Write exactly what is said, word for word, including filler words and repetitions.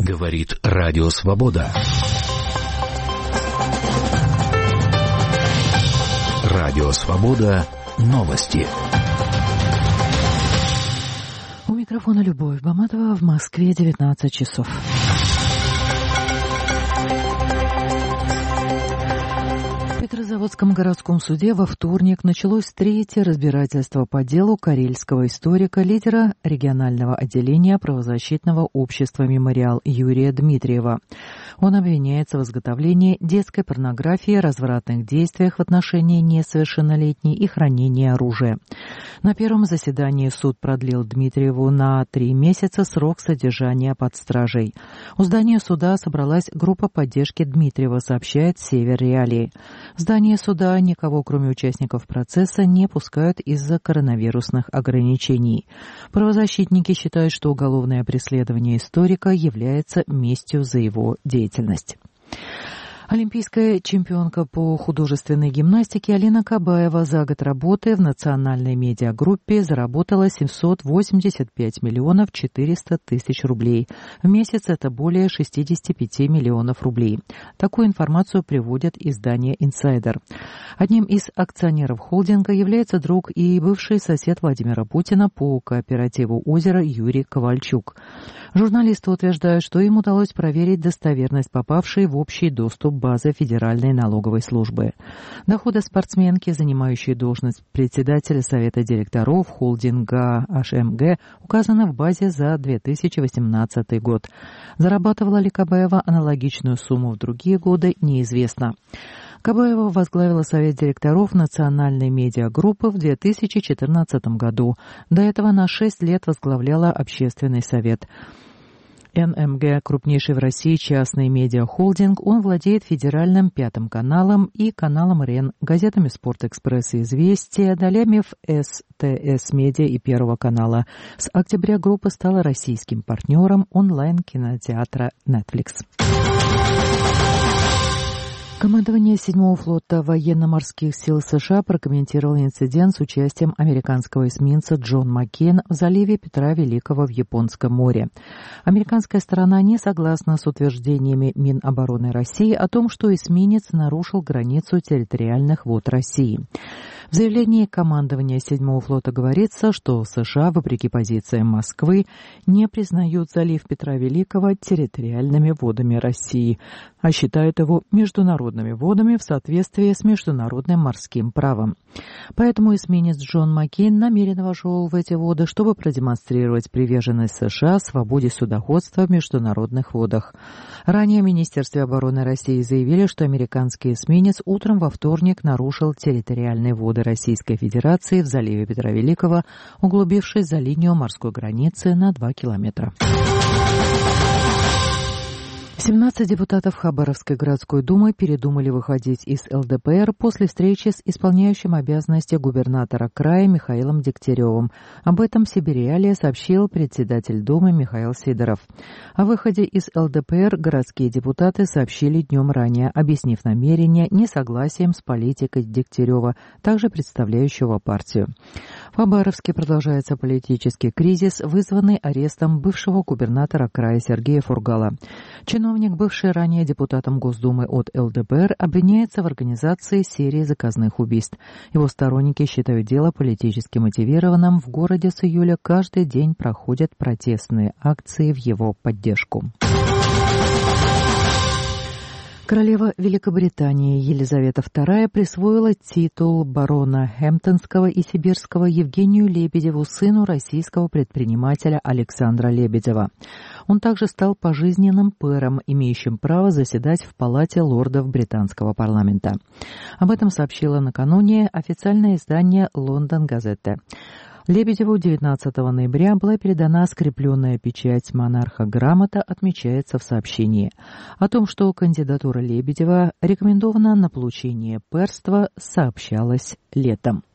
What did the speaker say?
Говорит Радио Свобода. Радио Свобода. Новости. У микрофона Любовь Баматова. В Москве девятнадцать часов. В Петрозаводском городском суде во вторник началось третье разбирательство по делу карельского историка, лидера регионального отделения правозащитного общества «Мемориал» Юрия Дмитриева. Он обвиняется в изготовлении детской порнографии, развратных действиях в отношении несовершеннолетней и хранении оружия. На первом заседании суд продлил Дмитриеву на три месяца срок содержания под стражей. У здания суда собралась группа поддержки Дмитриева, сообщает «Север Реалии». В здание суда никого, кроме участников процесса, не пускают из-за коронавирусных ограничений. Правозащитники считают, что уголовное преследование историка является местью за его деятельность. Олимпийская чемпионка по художественной гимнастике Алина Кабаева за год работы в национальной медиагруппе заработала семьсот восемьдесят пять миллионов четыреста тысяч рублей. В месяц это более шестьдесят пять миллионов рублей. Такую информацию приводит издание «Инсайдер». Одним из акционеров холдинга является друг и бывший сосед Владимира Путина по кооперативу «Озеро» Юрий Ковальчук. Журналисты утверждают, что им удалось проверить достоверность попавшей в общий доступ базы Федеральной налоговой службы. Доходы спортсменки, занимающей должность председателя Совета директоров холдинга эйч эм гэ, указаны в базе за две тысячи восемнадцатый год. Зарабатывала ли Кабаева аналогичную сумму в другие годы, неизвестно. Кабаева возглавила Совет директоров национальной медиагруппы в две тысячи четырнадцатом году. До этого на шесть лет возглавляла Общественный совет. эн эм гэ – крупнейший в России частный медиахолдинг. Он владеет федеральным пятым каналом и каналом РЕН, газетами «Спортэкспресс» и «Известия», долями в эс тэ эс Медиа и Первого канала. С октября группа стала российским партнером онлайн-кинотеатра Netflix. Командование седьмого флота военно-морских сил США прокомментировало инцидент с участием американского эсминца «Джон Маккейн» в заливе Петра Великого в Японском море. Американская сторона не согласна с утверждениями Минобороны России о том, что эсминец нарушил границу территориальных вод России. В заявлении командования седьмого флота говорится, что США, вопреки позициям Москвы, не признают залив Петра Великого территориальными водами России, а считают его международными водами в соответствии с международным морским правом. Поэтому эсминец Джон Маккейн намеренно вошел в эти воды, чтобы продемонстрировать приверженность США свободе судоходства в международных водах. Ранее в Министерстве обороны России заявили, что американский эсминец утром во вторник нарушил территориальные воды Российской Федерации в заливе Петра Великого, углубившись за линию морской границы на два километра. семнадцать депутатов Хабаровской городской думы передумали выходить из эл дэ пэ эр после встречи с исполняющим обязанности губернатора края Михаилом Дегтяревым. Об этом Сибирь-Реалия сообщил председатель Думы Михаил Сидоров. О выходе из эл дэ пэ эр городские депутаты сообщили днем ранее, объяснив намерение несогласием с политикой Дегтярева, также представляющего партию. В Хабаровске продолжается политический кризис, вызванный арестом бывшего губернатора края Сергея Фургала. Чиновник, бывший ранее депутатом Госдумы от эл дэ пэ эр, обвиняется в организации серии заказных убийств. Его сторонники считают дело политически мотивированным. В городе с июля каждый день проходят протестные акции в его поддержку. Королева Великобритании Елизавета вторая присвоила титул барона Хэмптонского и Сибирского Евгению Лебедеву, сыну российского предпринимателя Александра Лебедева. Он также стал пожизненным пэром, имеющим право заседать в Палате лордов британского парламента. Об этом сообщило накануне официальное издание «Лондон Газетте». Лебедеву девятнадцатого ноября была передана скрепленная печать монарха грамота, отмечается в сообщении. О том, что кандидатура Лебедева рекомендована на получение пэрства, сообщалось летом.